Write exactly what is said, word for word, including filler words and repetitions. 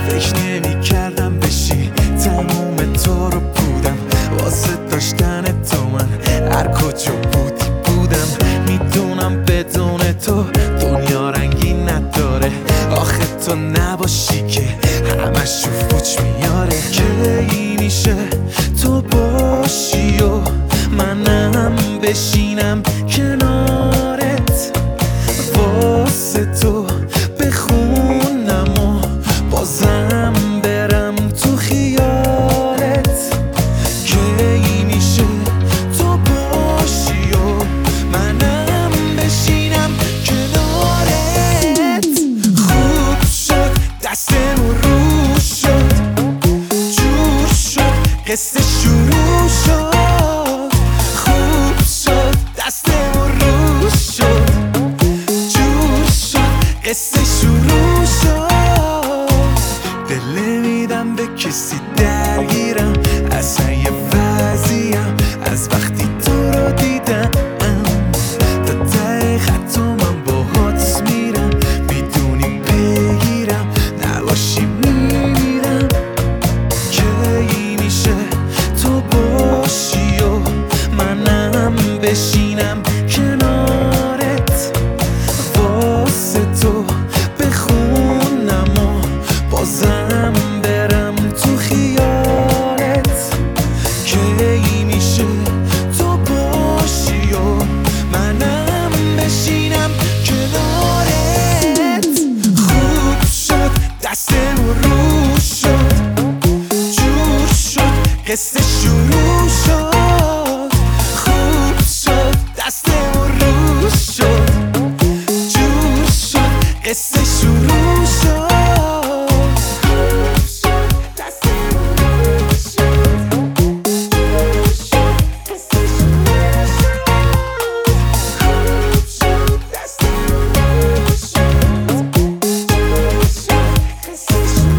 فکر نمی کردم بشی تموم تو رو بودم واسه داشتن تو من هر کجا بودی بودم میدونم بدون تو دنیا رنگی نداره آخه تو نباشی که همشو فوچ میاره کی میشه تو باشی و منم بشینم کنارت واسه تو بخونم و بازم برم تو خیالت کی میشه تو باشی و منم بشینم کنارت خوب شد دستمون رو شد جور شد قصه شروع شد خوب شد دستمون رو شد جور شد قصه شروع شد دل نمیدم به کسی درگیرم اصلا یه وضعیم از وقتی تو رو دیدم تا ته خط من باهات میرم میدونی بگیرم نباشی میمیرم کی میشه تو باشی و منم بشینم کنارت واسه تو بخونم و بازم برم تو خیالت کی میشه تو باشی و منم بشینم کنارت خوب شد دستمون رو شد جور شد قصه شروع شد خوب شد دستمون رو شد جور شد قصه شروع شد This is